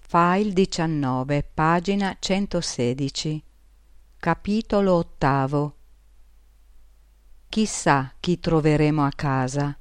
File 19, pagina 116. Capitolo ottavo. Chissà chi troveremo a casa.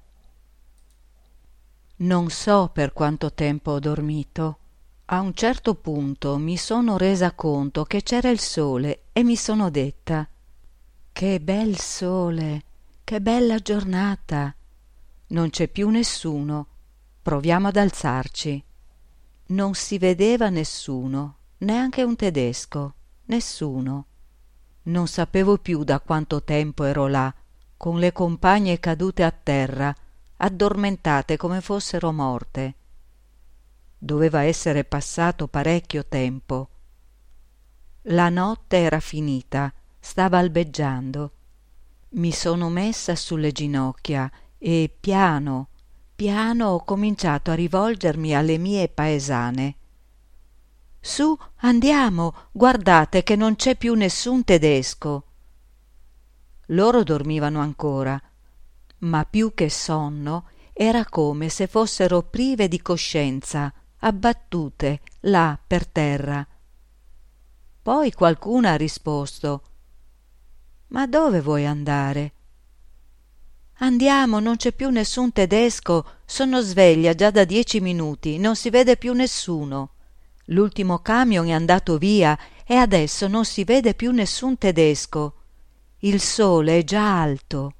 Non so per quanto tempo ho dormito. A un certo punto mi sono resa conto che c'era il sole e mi sono detta: che bel sole, che bella giornata. Non c'è più nessuno. Proviamo ad alzarci. Non si vedeva nessuno, neanche un tedesco, nessuno. Non sapevo più da quanto tempo ero là, con le compagne cadute a terra, addormentate come fossero morte. Doveva essere passato parecchio tempo. La notte era finita, stava albeggiando. Mi sono messa sulle ginocchia e piano ho cominciato a rivolgermi alle mie paesane. Su, andiamo, guardate che non c'è più nessun tedesco. Loro dormivano ancora, ma più che sonno era come se fossero prive di coscienza, abbattute là per terra. Poi qualcuna ha risposto: ma dove vuoi andare? Andiamo, non c'è più nessun tedesco, sono sveglia già da 10 minuti, non si vede più nessuno. L'ultimo camion è andato via e adesso non si vede più nessun tedesco. Il sole è già alto.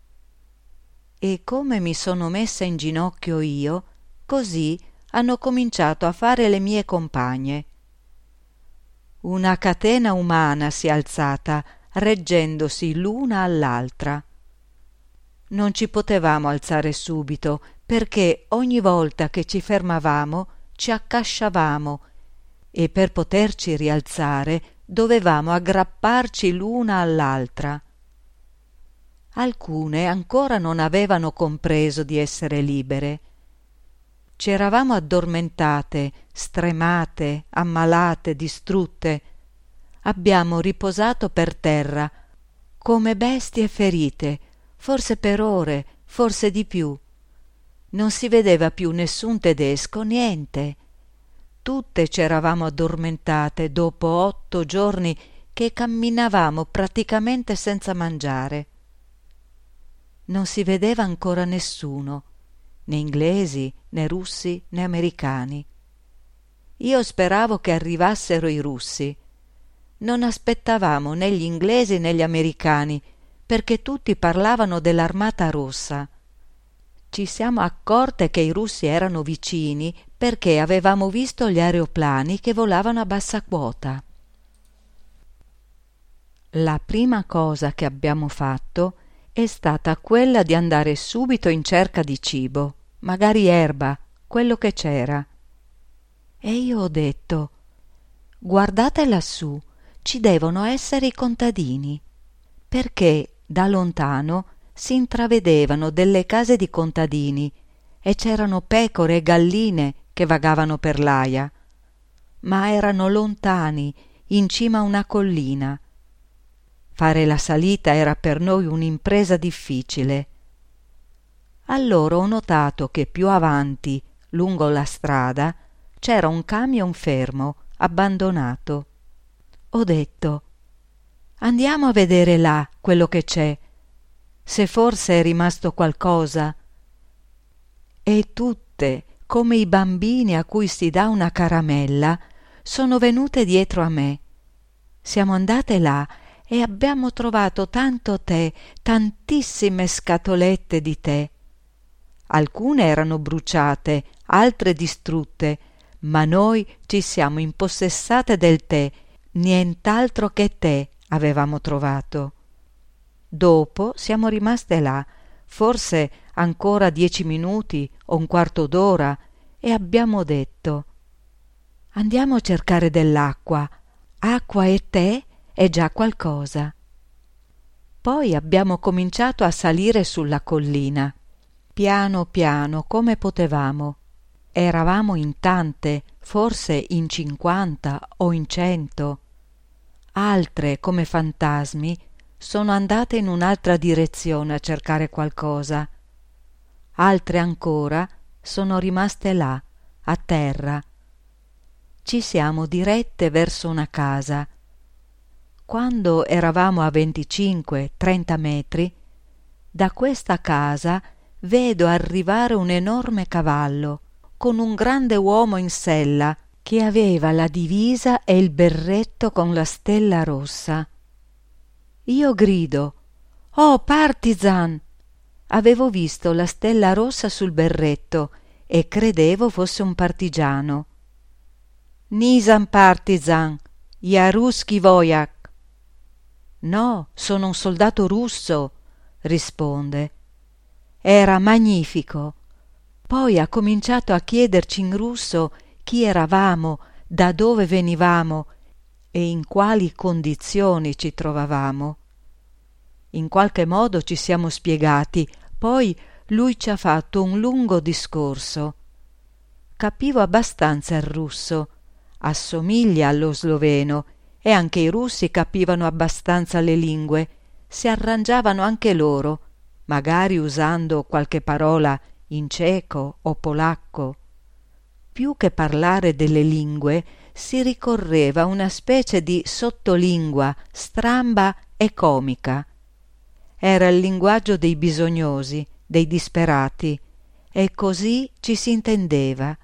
E come mi sono messa in ginocchio io, così hanno cominciato a fare le mie compagne. Una catena umana si è alzata, reggendosi l'una all'altra. Non ci potevamo alzare subito, perché ogni volta che ci fermavamo ci accasciavamo e per poterci rialzare dovevamo aggrapparci l'una all'altra. Alcune ancora non avevano compreso di essere libere. Ci eravamo addormentate, stremate, ammalate, distrutte. Abbiamo riposato per terra, come bestie ferite, forse per ore, forse di più. Non si vedeva più nessun tedesco, niente. Tutte c'eravamo addormentate dopo 8 giorni che camminavamo praticamente senza mangiare. Non si vedeva ancora nessuno, né inglesi, né russi, né americani. Io speravo che arrivassero i russi. Non aspettavamo né gli inglesi né gli americani, perché tutti parlavano dell'Armata Rossa. Ci siamo accorte che i russi erano vicini perché avevamo visto gli aeroplani che volavano a bassa quota. La prima cosa che abbiamo fatto è stata quella di andare subito in cerca di cibo, magari erba, quello che c'era. E io ho detto: guardate lassù, ci devono essere i contadini, perché da lontano si intravedevano delle case di contadini e c'erano pecore e galline che vagavano per l'aia, ma erano lontani, in cima a una collina. Fare la salita era per noi un'impresa difficile. Allora ho notato che più avanti, lungo la strada, c'era un camion fermo, abbandonato. Ho detto: andiamo a vedere là quello che c'è, se forse è rimasto qualcosa. E tutte, come i bambini a cui si dà una caramella, sono venute dietro a me. Siamo andate là e abbiamo trovato tanto tè, tantissime scatolette di tè. Alcune erano bruciate, altre distrutte, ma noi ci siamo impossessate del tè, nient'altro che tè avevamo trovato. Dopo siamo rimaste là, forse ancora 10 minuti o un quarto d'ora, e abbiamo detto: andiamo a cercare dell'acqua. Acqua e tè è già qualcosa. Poi abbiamo cominciato a salire sulla collina, piano piano come potevamo. Eravamo in tante, forse in 50 o in 100. Altre, come fantasmi, sono andate in un'altra direzione a cercare qualcosa. Altre ancora sono rimaste là, a terra. ci siamo dirette verso una casa. Quando eravamo a 25-30 metri, da questa casa vedo arrivare un enorme cavallo con un grande uomo in sella che aveva la divisa e il berretto con la stella rossa. Io grido: «Oh, partisan!» Avevo visto la stella rossa sul berretto e credevo fosse un partigiano. «Nisan partisan, ja ruski vojak!» «No, sono un soldato russo», risponde. Era magnifico. Poi ha cominciato a chiederci in russo chi eravamo, da dove venivamo e in quali condizioni ci trovavamo. In qualche modo ci siamo spiegati, poi lui ci ha fatto un lungo discorso. Capivo abbastanza il russo, assomiglia allo sloveno, e anche i russi capivano abbastanza le lingue, si arrangiavano anche loro, magari usando qualche parola in ceco o polacco. Più che parlare delle lingue, si ricorreva a una specie di sottolingua stramba e comica. Era il linguaggio dei bisognosi, dei disperati, e così ci si intendeva.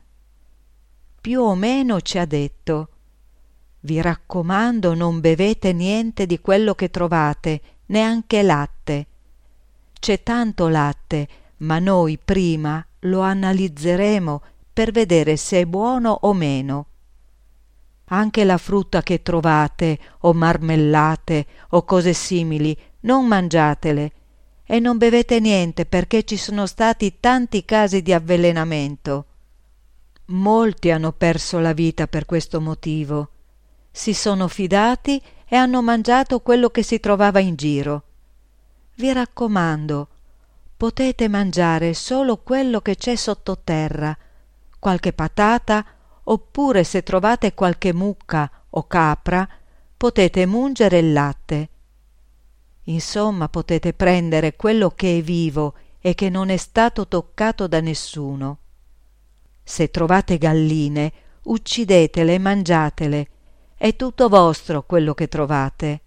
Più o meno ci ha detto: «Vi raccomando, non bevete niente di quello che trovate, neanche latte. C'è tanto latte, ma noi prima lo analizzeremo per vedere se è buono o meno. Anche la frutta che trovate, o marmellate, o cose simili, non mangiatele, e non bevete niente perché ci sono stati tanti casi di avvelenamento. Molti hanno perso la vita per questo motivo. Si sono fidati e hanno mangiato quello che si trovava in giro. Vi raccomando, potete mangiare solo quello che c'è sottoterra, qualche patata, oppure se trovate qualche mucca o capra, potete mungere il latte. Insomma, potete prendere quello che è vivo e che non è stato toccato da nessuno. Se trovate galline, uccidetele e mangiatele. È tutto vostro quello che trovate.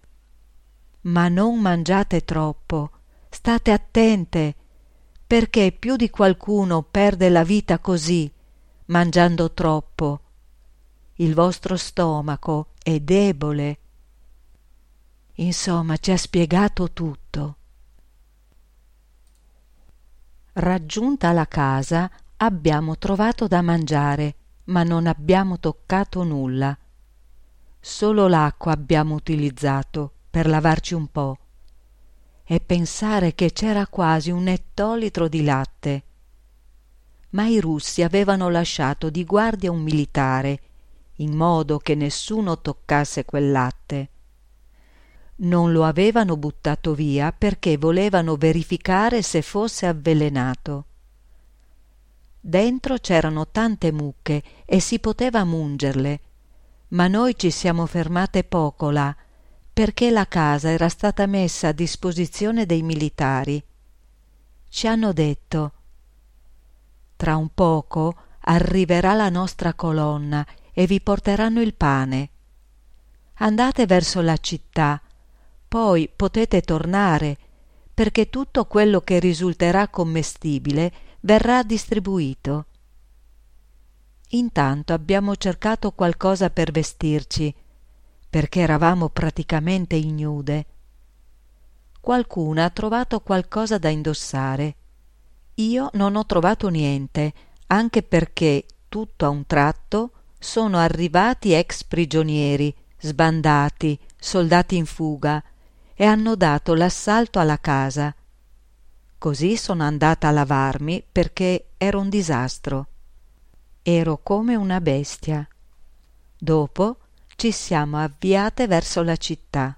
Ma non mangiate troppo, state attente, perché più di qualcuno perde la vita così, mangiando troppo. Il vostro stomaco è debole». Insomma, ci ha spiegato tutto. Raggiunta la casa, abbiamo trovato da mangiare, ma non abbiamo toccato nulla. Solo l'acqua abbiamo utilizzato per lavarci un po', e pensare che c'era quasi un ettolitro di latte. Ma i russi avevano lasciato di guardia un militare, in modo che nessuno toccasse quel latte. Non lo avevano buttato via perché volevano verificare se fosse avvelenato. Dentro c'erano tante mucche e si poteva mungerle, ma noi ci siamo fermate poco là, perché la casa era stata messa a disposizione dei militari. Ci hanno detto: «Tra un poco arriverà la nostra colonna e vi porteranno il pane. Andate verso la città, poi potete tornare, perché tutto quello che risulterà commestibile verrà distribuito». Intanto abbiamo cercato qualcosa per vestirci, perché eravamo praticamente ignude. Qualcuna ha trovato qualcosa da indossare. Io non ho trovato niente, anche perché tutto a un tratto sono arrivati ex prigionieri, sbandati, soldati in fuga, e hanno dato l'assalto alla casa. Così sono andata a lavarmi perché ero un disastro. Ero come una bestia. Dopo ci siamo avviate verso la città.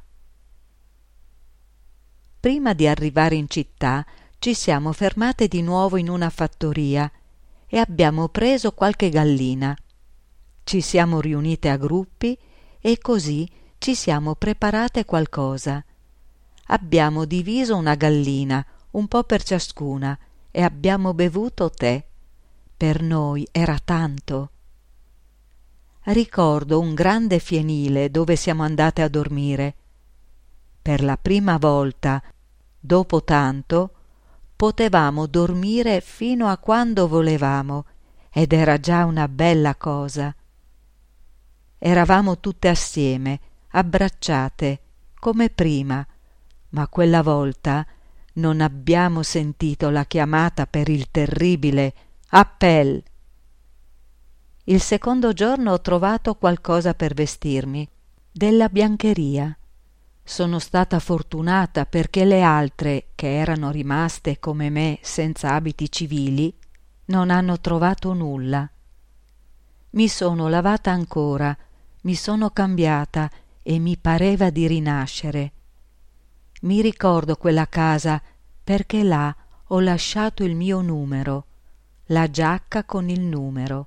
Prima di arrivare in città ci siamo fermate di nuovo in una fattoria e abbiamo preso qualche gallina. Ci siamo riunite a gruppi e così ci siamo preparate qualcosa. Abbiamo diviso una gallina, un po' per ciascuna, e abbiamo bevuto tè. Per noi era tanto. ricordo un grande fienile dove siamo andate a dormire. Per la prima volta, dopo tanto, potevamo dormire fino a quando volevamo, ed era già una bella cosa. Eravamo tutte assieme, abbracciate, come prima, ma quella volta non abbiamo sentito la chiamata per il terribile appel. Il secondo giorno ho trovato qualcosa per vestirmi, della biancheria. Sono stata fortunata perché le altre, che erano rimaste come me senza abiti civili, non hanno trovato nulla. Mi sono lavata ancora, mi sono cambiata e mi pareva di rinascere. Mi ricordo quella casa perché là ho lasciato il mio numero, la giacca con il numero.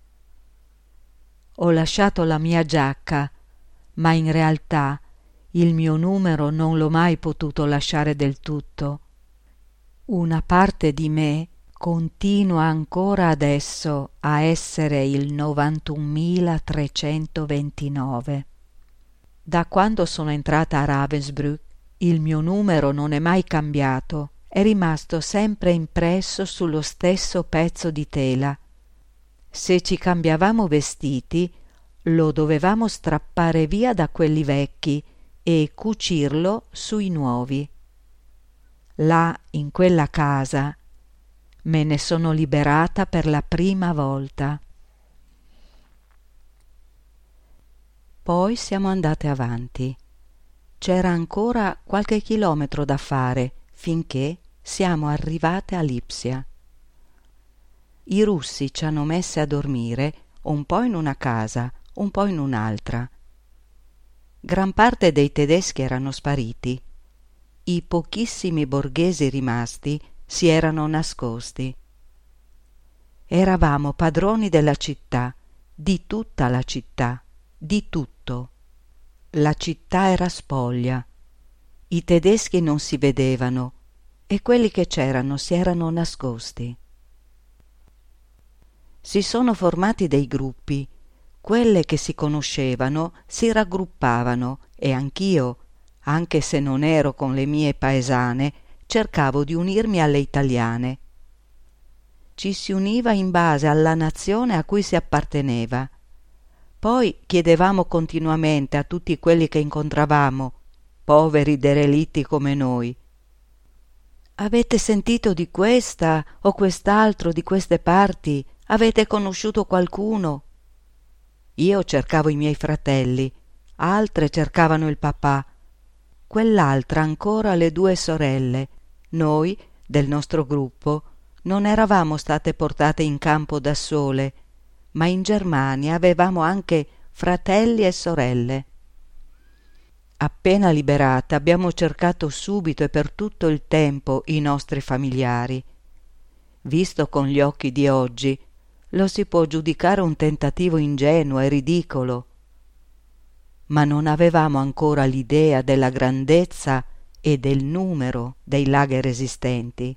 Ho lasciato la mia giacca, ma in realtà il mio numero non l'ho mai potuto lasciare del tutto. Una parte di me continua ancora adesso a essere il 91.329. Da quando sono entrata a Ravensbrück, il mio numero non è mai cambiato, è rimasto sempre impresso sullo stesso pezzo di tela. Se ci cambiavamo vestiti, lo dovevamo strappare via da quelli vecchi e cucirlo sui nuovi. Là, in quella casa, me ne sono liberata per la prima volta. Poi siamo andate avanti. C'era ancora qualche chilometro da fare finché siamo arrivate a Lipsia. I russi ci hanno messe a dormire un po' in una casa, un po' in un'altra. Gran parte dei tedeschi erano spariti. I pochissimi borghesi rimasti si erano nascosti. Eravamo padroni della città, di tutta la città, di tutto. La città era spoglia. I tedeschi non si vedevano e quelli che c'erano si erano nascosti. Si sono formati dei gruppi. Quelle che si conoscevano si raggruppavano e anch'io, anche se non ero con le mie paesane, cercavo di unirmi alle italiane. Ci si univa in base alla nazione a cui si apparteneva. Poi chiedevamo continuamente a tutti quelli che incontravamo, poveri derelitti come noi: avete sentito di questa o quest'altro di queste parti? Avete conosciuto qualcuno? Io cercavo i miei fratelli, altre cercavano il papà, quell'altra ancora le 2 sorelle. Noi, del nostro gruppo, non eravamo state portate in campo da sole, ma in Germania avevamo anche fratelli e sorelle. Appena liberata abbiamo cercato subito e per tutto il tempo i nostri familiari. Visto con gli occhi di oggi, lo si può giudicare un tentativo ingenuo e ridicolo, ma non avevamo ancora l'idea della grandezza e del numero dei lager esistenti.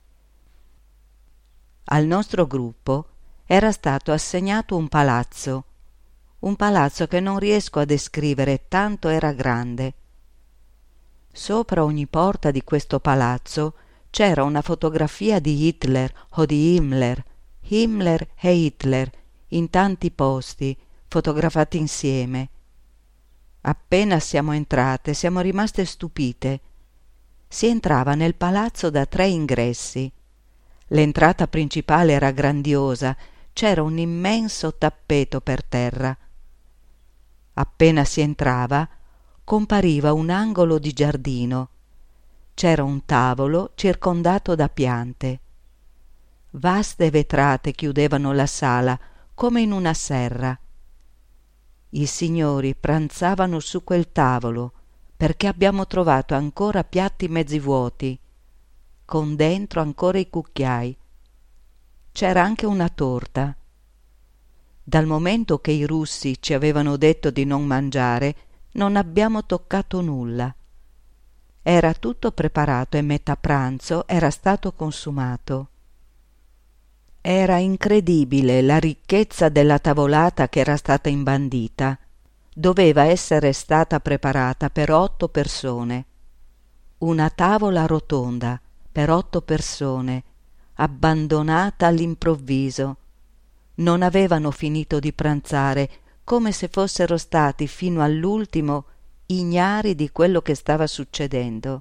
Al nostro gruppo era stato assegnato un palazzo che non riesco a descrivere, tanto era grande. Sopra ogni porta di questo palazzo c'era una fotografia di Hitler o di Himmler e Hitler, in tanti posti, fotografati insieme. Appena siamo entrate, siamo rimaste stupite. Si entrava nel palazzo da 3 ingressi. L'entrata principale era grandiosa, c'era un immenso tappeto per terra. Appena si entrava, compariva un angolo di giardino. C'era un tavolo circondato da piante. Vaste vetrate chiudevano la sala come in una serra. I signori pranzavano su quel tavolo perché abbiamo trovato ancora piatti mezzi vuoti, con dentro ancora i cucchiai. C'era anche una torta. Dal momento che i russi ci avevano detto di non mangiare, non abbiamo toccato nulla. Era tutto preparato e metà pranzo era stato consumato. Era incredibile la ricchezza della tavolata che era stata imbandita. Doveva essere stata preparata per 8 persone. Una tavola rotonda per 8 persone, abbandonata all'improvviso. Non avevano finito di pranzare, come se fossero stati fino all'ultimo ignari di quello che stava succedendo.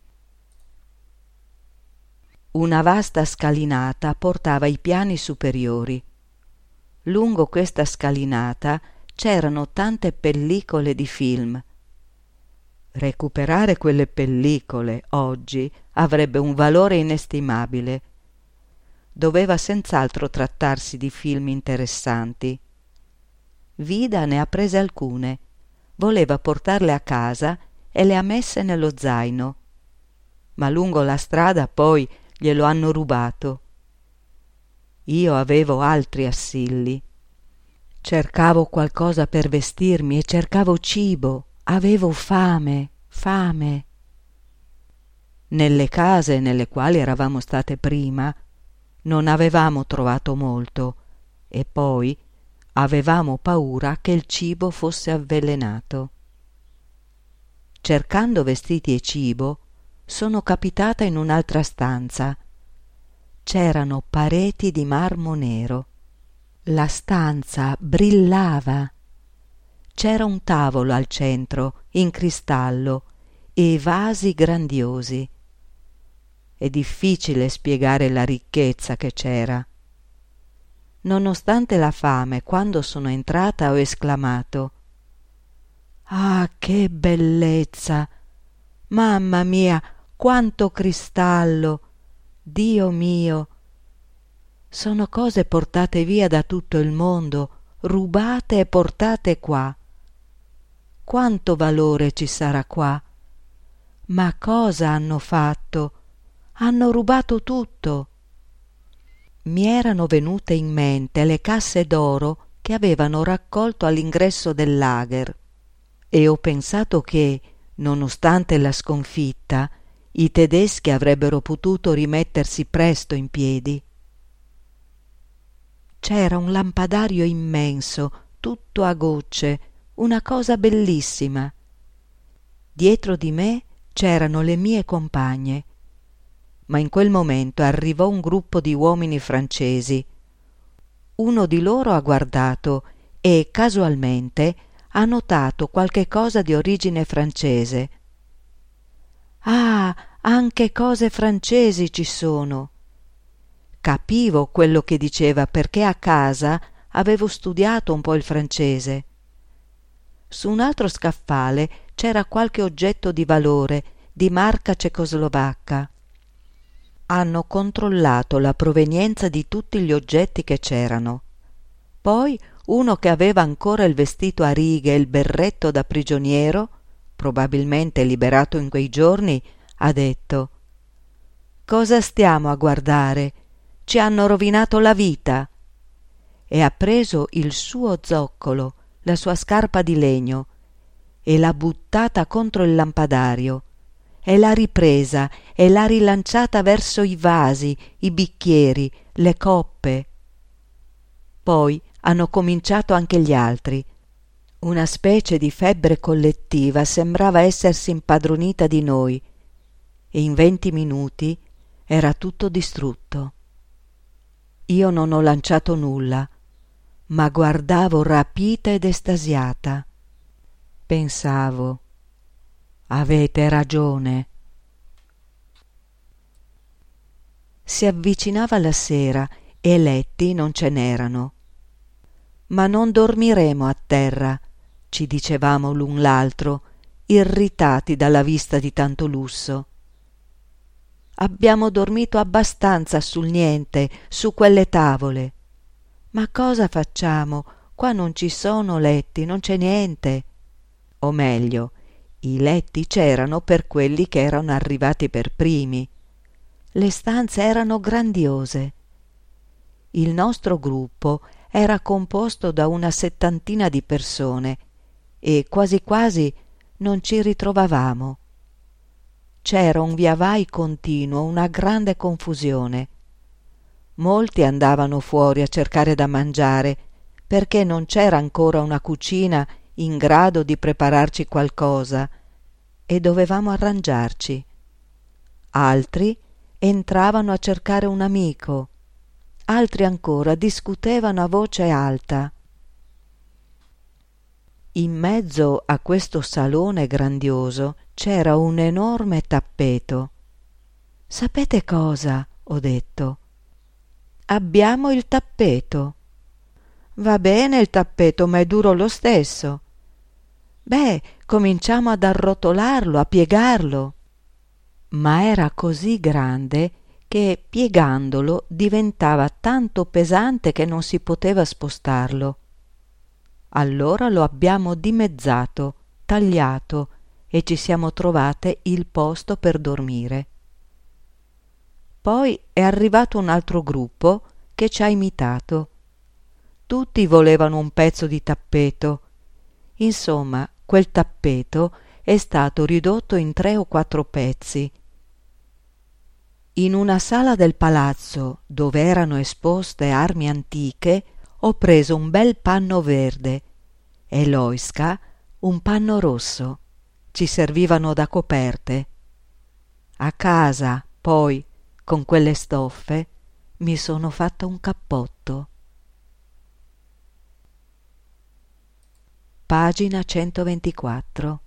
Una vasta scalinata portava ai piani superiori. Lungo questa scalinata c'erano tante pellicole di film. Recuperare quelle pellicole oggi avrebbe un valore inestimabile. Doveva senz'altro trattarsi di film interessanti. Vida ne ha prese alcune, voleva portarle a casa e le ha messe nello zaino. Ma lungo la strada poi glielo hanno rubato. Io avevo altri assilli. Cercavo qualcosa per vestirmi e cercavo cibo. Avevo fame. Nelle case nelle quali eravamo state prima non avevamo trovato molto e poi avevamo paura che il cibo fosse avvelenato. Cercando vestiti e cibo sono capitata in un'altra stanza. C'erano pareti di marmo nero. La stanza brillava. C'era un tavolo al centro, in cristallo, e vasi grandiosi. È difficile spiegare la ricchezza che c'era. Nonostante la fame, quando sono entrata ho esclamato: «Ah, che bellezza! Mamma mia, quanto cristallo! Dio mio! Sono cose portate via da tutto il mondo, rubate e portate qua. Quanto valore ci sarà qua? Ma cosa hanno fatto? Hanno rubato tutto!» Mi erano venute in mente le casse d'oro che avevano raccolto all'ingresso del lager e ho pensato che, nonostante la sconfitta, i tedeschi avrebbero potuto rimettersi presto in piedi. C'era un lampadario immenso, tutto a gocce, una cosa bellissima. Dietro di me c'erano le mie compagne, ma in quel momento arrivò un gruppo di uomini francesi. Uno di loro ha guardato e casualmente ha notato qualche cosa di origine francese. «Ah, anche cose francesi ci sono!» Capivo quello che diceva perché a casa avevo studiato un po' il francese. Su un altro scaffale c'era qualche oggetto di valore, di marca cecoslovacca. Hanno controllato la provenienza di tutti gli oggetti che c'erano. Poi uno che aveva ancora il vestito a righe e il berretto da prigioniero, probabilmente liberato in quei giorni, ha detto: «Cosa stiamo a guardare? Ci hanno rovinato la vita!» E ha preso il suo zoccolo, la sua scarpa di legno, e l'ha buttata contro il lampadario, e l'ha ripresa e l'ha rilanciata verso i vasi, i bicchieri, le coppe. Poi hanno cominciato anche gli altri. Una specie di febbre collettiva sembrava essersi impadronita di noi, e in 20 minuti era tutto distrutto. Io non ho lanciato nulla, ma guardavo rapita ed estasiata. Pensavo: «Avete ragione». Si avvicinava la sera e letti non ce n'erano. «Ma non dormiremo a terra», ci dicevamo l'un l'altro, irritati dalla vista di tanto lusso. «Abbiamo dormito abbastanza sul niente, su quelle tavole. Ma cosa facciamo? Qua non ci sono letti, non c'è niente». O meglio, i letti c'erano per quelli che erano arrivati per primi. Le stanze erano grandiose. Il nostro gruppo era composto da una 70 di persone e quasi quasi non ci ritrovavamo. C'era un via vai continuo, una grande confusione. Molti andavano fuori a cercare da mangiare, perché non c'era ancora una cucina in grado di prepararci qualcosa e dovevamo arrangiarci. Altri entravano a cercare un amico, altri ancora discutevano a voce alta. In mezzo a questo salone grandioso c'era un enorme tappeto. «Sapete cosa?» ho detto. «Abbiamo il tappeto». «Va bene il tappeto, ma è duro lo stesso». «Beh, cominciamo ad arrotolarlo, a piegarlo». Ma era così grande che piegandolo diventava tanto pesante che non si poteva spostarlo. Allora lo abbiamo dimezzato, tagliato e ci siamo trovate il posto per dormire. Poi è arrivato un altro gruppo che ci ha imitato. Tutti volevano un pezzo di tappeto. Insomma, quel tappeto è stato ridotto in 3 o 4 pezzi. In una sala del palazzo, dove erano esposte armi antiche, ho preso un bel panno verde e Loiska un panno rosso. Ci servivano da coperte. A casa, poi, con quelle stoffe, mi sono fatta un cappotto. Pagina 124.